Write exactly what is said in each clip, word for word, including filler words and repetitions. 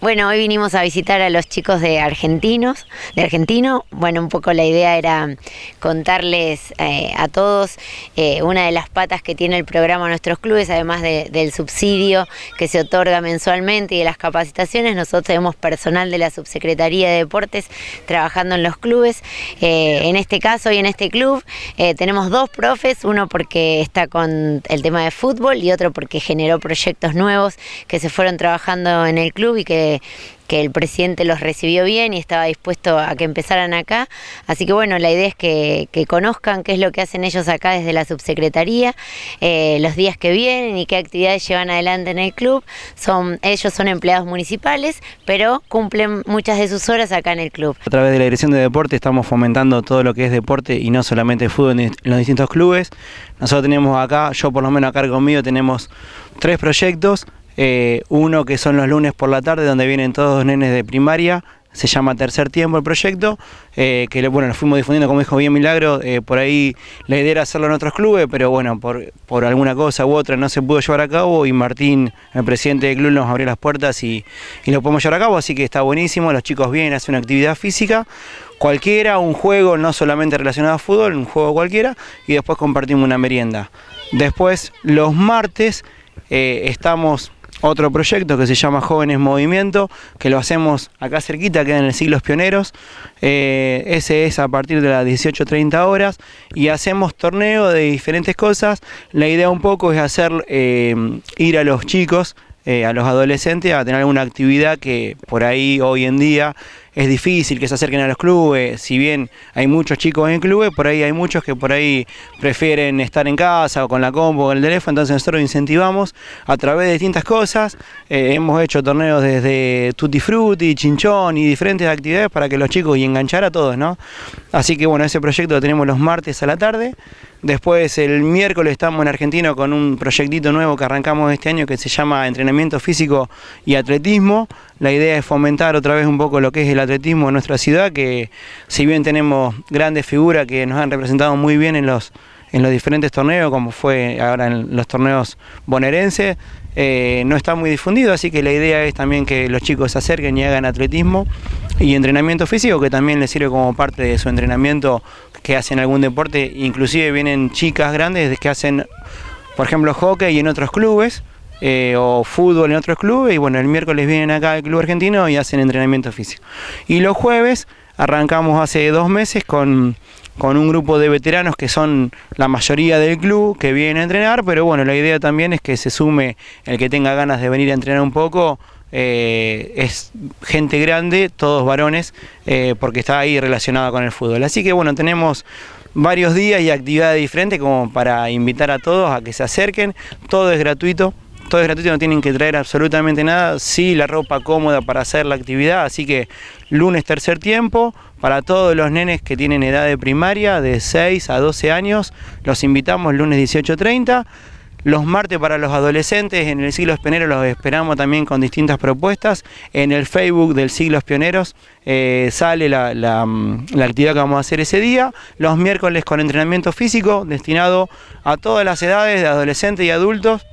Bueno, hoy vinimos a visitar a los chicos de Argentinos, de Argentino. Bueno, un poco la idea era contarles eh, a todos eh, una de las patas que tiene el programa Nuestros Clubes, además de, del subsidio que se otorga mensualmente y de las capacitaciones. Nosotros tenemos personal de la Subsecretaría de Deportes trabajando en los clubes. Eh, en este caso y en este club eh, tenemos dos profes, uno porque está con el tema de fútbol y otro porque generó proyectos nuevos que se fueron trabajando en el club y que que el presidente los recibió bien y estaba dispuesto a que empezaran acá. Así que bueno, la idea es que, que conozcan qué es lo que hacen ellos acá desde la subsecretaría, eh, los días que vienen y qué actividades llevan adelante en el club. Son, ellos son empleados municipales, pero cumplen muchas de sus horas acá en el club. A través de la Dirección de Deporte estamos fomentando todo lo que es deporte y no solamente fútbol en los distintos clubes. Nosotros tenemos acá, yo por lo menos acá conmigo, tenemos tres proyectos. Eh, uno que son los lunes por la tarde, donde vienen todos los nenes de primaria, se llama Tercer Tiempo el proyecto, eh, que bueno, lo fuimos difundiendo, como dijo bien Milagro, eh, por ahí la idea era hacerlo en otros clubes, pero bueno, por, por alguna cosa u otra no se pudo llevar a cabo y Martín, el presidente del club, nos abrió las puertas y, y lo podemos llevar a cabo, así que está buenísimo. Los chicos vienen, hacen una actividad física, cualquiera, un juego no solamente relacionado a fútbol, un juego cualquiera, y después compartimos una merienda. Después, los martes, eh, estamos... Otro proyecto que se llama Jóvenes Movimiento, que lo hacemos acá cerquita, queda en el Siglos Pioneros. Eh, ese es a partir de las dieciocho treinta horas y hacemos torneo de diferentes cosas. La idea un poco es hacer eh, ir a los chicos, eh, a los adolescentes, a tener alguna actividad que por ahí hoy en día es difícil que se acerquen a los clubes. Si bien hay muchos chicos en clubes, por ahí hay muchos que por ahí prefieren estar en casa o con la compu o con el teléfono, entonces nosotros incentivamos a través de distintas cosas. Eh, hemos hecho torneos desde Tutti Frutti, Chinchón y diferentes actividades para que los chicos y enganchar a todos, ¿no? Así que bueno, ese proyecto lo tenemos los martes a la tarde. Después el miércoles estamos en Argentino con un proyectito nuevo que arrancamos este año que se llama Entrenamiento Físico y Atletismo. La idea es fomentar otra vez un poco lo que es el atletismo en nuestra ciudad, que si bien tenemos grandes figuras que nos han representado muy bien en los, en los diferentes torneos, como fue ahora en los torneos bonaerenses, eh, no está muy difundido, así que la idea es también que los chicos se acerquen y hagan atletismo y entrenamiento físico, que también les sirve como parte de su entrenamiento, que hacen algún deporte. Inclusive vienen chicas grandes que hacen, por ejemplo, hockey en otros clubes, Eh, o fútbol en otros clubes, y bueno, el miércoles vienen acá al Club Argentino y hacen entrenamiento físico. Y los jueves arrancamos hace dos meses con, con un grupo de veteranos que son la mayoría del club, que vienen a entrenar, pero bueno, la idea también es que se sume el que tenga ganas de venir a entrenar un poco. Eh, es gente grande, todos varones, eh, porque está ahí relacionada con el fútbol. Así que bueno, tenemos varios días y actividades diferentes como para invitar a todos a que se acerquen. Todo es gratuito. Todo es gratuito, no tienen que traer absolutamente nada, sí la ropa cómoda para hacer la actividad, así que lunes Tercer Tiempo, para todos los nenes que tienen edad de primaria, de seis a doce años, los invitamos lunes dieciocho treinta, los martes para los adolescentes, en el Siglos Pioneros los esperamos también con distintas propuestas, en el Facebook del Siglos Pioneros eh, sale la, la, la actividad que vamos a hacer ese día, los miércoles con entrenamiento físico destinado a todas las edades, de adolescentes y adultos,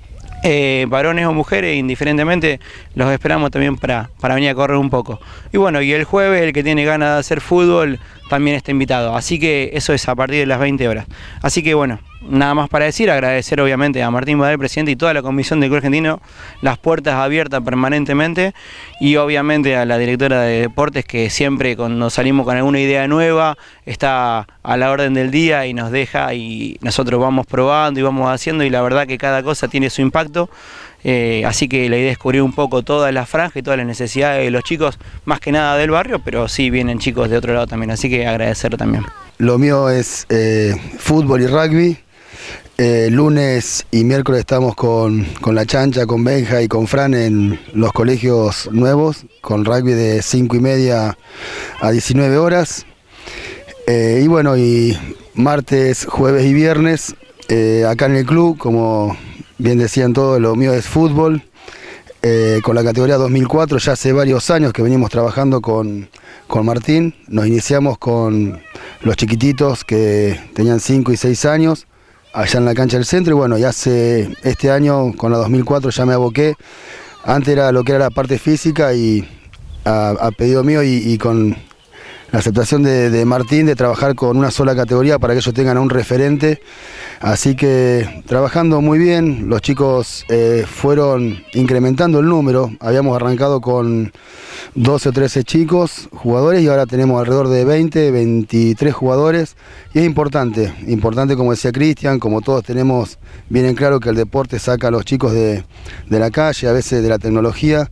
Eh, varones o mujeres, indiferentemente, los esperamos también para, para venir a correr un poco. Y bueno, y el jueves el que tiene ganas de hacer fútbol también está invitado, así que eso es a partir de las veinte horas. Así que bueno, nada más para decir, agradecer obviamente a Martín Badel, presidente, y toda la comisión del Club Argentino, las puertas abiertas permanentemente, y obviamente a la directora de deportes, que siempre cuando salimos con alguna idea nueva está a la orden del día y nos deja, y nosotros vamos probando y vamos haciendo, y la verdad que cada cosa tiene su impacto. Eh, así que la idea es cubrir un poco toda la franja y todas las necesidades de los chicos, más que nada del barrio, pero sí vienen chicos de otro lado también, así que agradecer también. Lo mío es eh, fútbol y rugby. Eh, lunes y miércoles estamos con, con la Chancha, con Benja y con Fran en los colegios nuevos, con rugby de cinco y media a diecinueve horas. Eh, y bueno, y martes, jueves y viernes, eh, acá en el club, como bien decían todos, lo mío es fútbol, eh, con la categoría dos mil cuatro, ya hace varios años que venimos trabajando con, con Martín. Nos iniciamos con los chiquititos que tenían cinco y seis años, allá en la cancha del centro, y bueno, y hace este año con la dos mil cuatro ya me aboqué Antes era lo que era la parte física y a, a pedido mío y, y con la aceptación de, de Martín de trabajar con una sola categoría para que ellos tengan un referente. Así que trabajando muy bien, los chicos eh, fueron incrementando el número. Habíamos arrancado con doce o trece chicos, jugadores, y ahora tenemos alrededor de veinte, veintitrés jugadores. Y es importante, importante como decía Cristian, como todos tenemos bien en claro que el deporte saca a los chicos de, de la calle, a veces de la tecnología.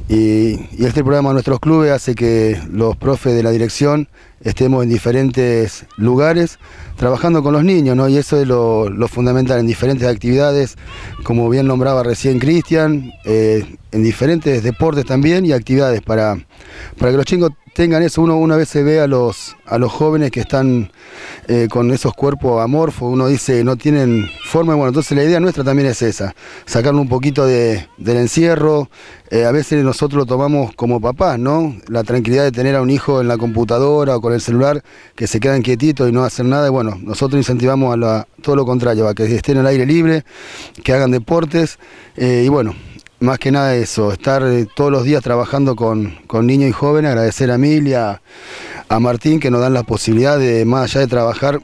Y, y este programa de nuestros clubes hace que los profes de la dirección estemos en diferentes lugares trabajando con los niños, ¿no? Y eso es lo, lo fundamental, en diferentes actividades, como bien nombraba recién Cristian, eh, en diferentes deportes también y actividades para, para que los chicos tengan eso. Uno una vez se ve a los, a los jóvenes que están eh, con esos cuerpos amorfos, uno dice no tienen forma, bueno, entonces la idea nuestra también es esa, sacarle un poquito de, del encierro. Eh, a veces nosotros lo tomamos como papás, ¿no? La tranquilidad de tener a un hijo en la computadora o con el celular que se quedan quietitos y no hacen nada. Y bueno, nosotros incentivamos a la, todo lo contrario, a que estén al aire libre, que hagan deportes eh, y bueno, más que nada eso, estar eh, todos los días trabajando con, con niños y jóvenes. Agradecer a Emilia, a Martín, que nos dan la posibilidad de, más allá de trabajar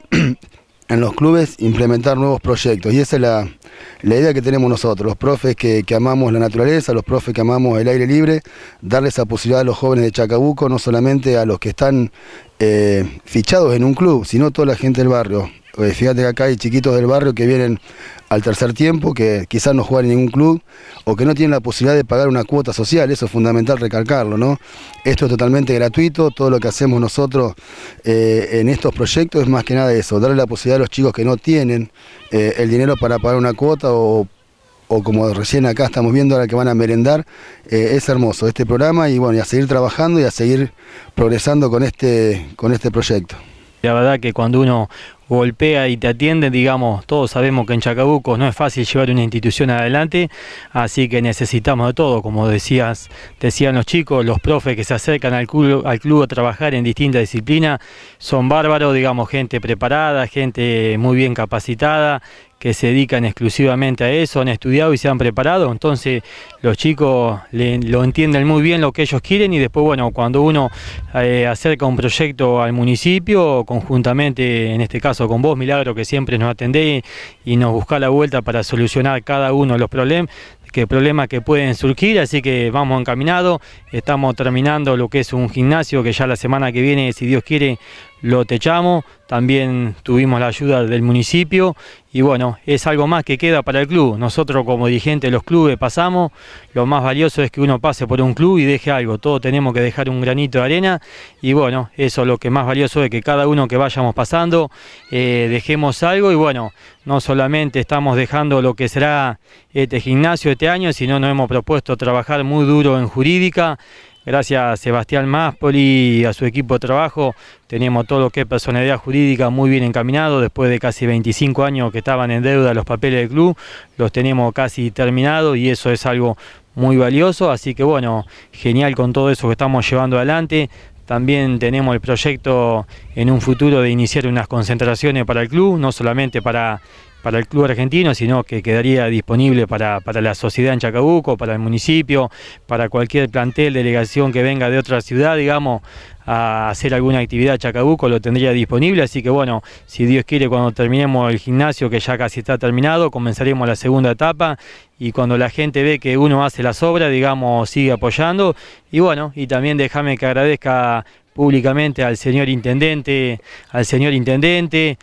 en los clubes, implementar nuevos proyectos. Y esa es la, la idea que tenemos nosotros, los profes que, que amamos la naturaleza, los profes que amamos el aire libre, darle esa posibilidad a los jóvenes de Chacabuco, no solamente a los que están eh, fichados en un club, sino toda la gente del barrio. Eh, fíjate que acá hay chiquitos del barrio que vienen al tercer tiempo, que quizás no juegan en ningún club o que no tienen la posibilidad de pagar una cuota social. Eso es fundamental recalcarlo, ¿no? Esto es totalmente gratuito, todo lo que hacemos nosotros eh, en estos proyectos es más que nada eso, darle la posibilidad a los chicos que no tienen eh, el dinero para pagar una cuota o, o como recién acá estamos viendo ahora que van a merendar. Eh, es hermoso este programa y bueno, y a seguir trabajando y a seguir progresando con este, con este proyecto. La verdad que cuando uno golpea y te atiende, digamos, todos sabemos que en Chacabuco no es fácil llevar una institución adelante, así que necesitamos de todo, como decías, decían los chicos, los profes que se acercan al club, al club a trabajar en distintas disciplinas, son bárbaros, digamos, gente preparada, gente muy bien capacitada, que se dedican exclusivamente a eso, han estudiado y se han preparado, entonces los chicos le, lo entienden muy bien lo que ellos quieren y después, bueno, cuando uno eh, acerca un proyecto al municipio, conjuntamente, en este caso con vos, Milagro, que siempre nos atendés y nos buscá la vuelta para solucionar cada uno de los problemas, que problemas que pueden surgir, así que vamos encaminados, estamos terminando lo que es un gimnasio que ya la semana que viene, si Dios quiere, lo techamos, también tuvimos la ayuda del municipio y bueno, es algo más que queda para el club. Nosotros como dirigentes de los clubes pasamos, lo más valioso es que uno pase por un club y deje algo, todos tenemos que dejar un granito de arena y bueno, eso es lo que más valioso es que cada uno que vayamos pasando eh, dejemos algo y bueno, no solamente estamos dejando lo que será este gimnasio este año, sino nos hemos propuesto trabajar muy duro en jurídica. Gracias a Sebastián Máspoli y a su equipo de trabajo, tenemos todo lo que es personalidad jurídica muy bien encaminado. Después de casi veinticinco años que estaban en deuda los papeles del club, los tenemos casi terminados y eso es algo muy valioso. Así que bueno, genial con todo eso que estamos llevando adelante. También tenemos el proyecto en un futuro de iniciar unas concentraciones para el club, no solamente para... para el club argentino, sino que quedaría disponible para, para la sociedad en Chacabuco, para el municipio, para cualquier plantel, delegación que venga de otra ciudad, digamos, a hacer alguna actividad en Chacabuco, lo tendría disponible, así que bueno, si Dios quiere, cuando terminemos el gimnasio, que ya casi está terminado, comenzaremos la segunda etapa, y cuando la gente ve que uno hace las obras, digamos, sigue apoyando, y bueno, y también déjame que agradezca públicamente al señor intendente, al señor intendente,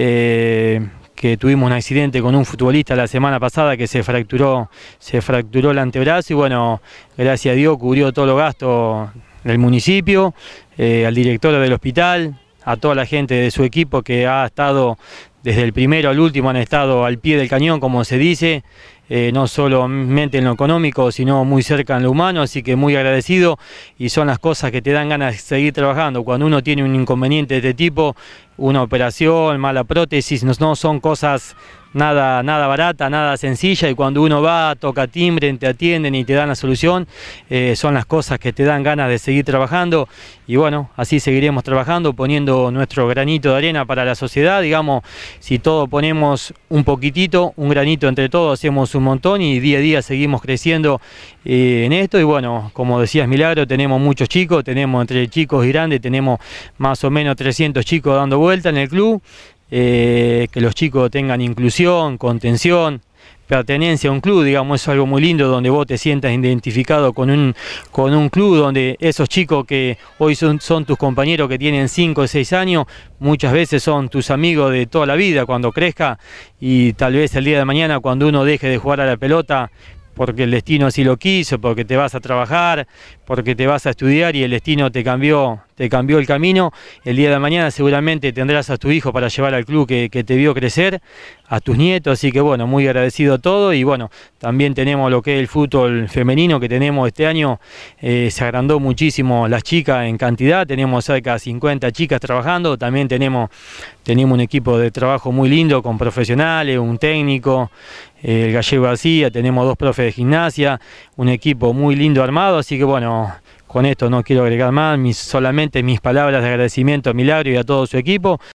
eh, que tuvimos un accidente con un futbolista la semana pasada que se fracturó, se fracturó el antebrazo y bueno, gracias a Dios cubrió todos los gastos del municipio, eh, al director del hospital, a toda la gente de su equipo que ha estado desde el primero al último, han estado al pie del cañón, como se dice, eh, no solamente en lo económico, sino muy cerca en lo humano, así que muy agradecido y son las cosas que te dan ganas de seguir trabajando. Cuando uno tiene un inconveniente de este tipo, una operación, mala prótesis, no, no son cosas nada, nada barata, nada sencilla, y cuando uno va, toca timbre, te atienden y te dan la solución, eh, son las cosas que te dan ganas de seguir trabajando, y bueno, así seguiremos trabajando, poniendo nuestro granito de arena para la sociedad. Digamos, si todos ponemos un poquitito, un granito entre todos, hacemos un montón, y día a día seguimos creciendo eh, en esto. Y bueno, como decías, Milagro, tenemos muchos chicos, tenemos entre chicos y grandes, tenemos más o menos trescientos chicos dando vuelta en el club. Eh, que los chicos tengan inclusión, contención, pertenencia a un club, digamos, es algo muy lindo donde vos te sientas identificado con un, con un club, donde esos chicos que hoy son, son tus compañeros que tienen cinco o seis años, muchas veces son tus amigos de toda la vida cuando crezca, y tal vez el día de mañana cuando uno deje de jugar a la pelota, porque el destino así lo quiso, porque te vas a trabajar, porque te vas a estudiar y el destino te cambió, te cambió el camino, el día de mañana seguramente tendrás a tu hijo para llevar al club que, que te vio crecer, a tus nietos, así que bueno, muy agradecido a todo. Y bueno, también tenemos lo que es el fútbol femenino que tenemos este año, eh, se agrandó muchísimo las chicas en cantidad, tenemos cerca de cincuenta chicas trabajando, también tenemos, tenemos un equipo de trabajo muy lindo con profesionales, un técnico, eh, el Gallego García, tenemos dos profes de gimnasia, un equipo muy lindo armado, así que bueno, con esto no quiero agregar más, mis, solamente mis palabras de agradecimiento a Milagro y a todo su equipo.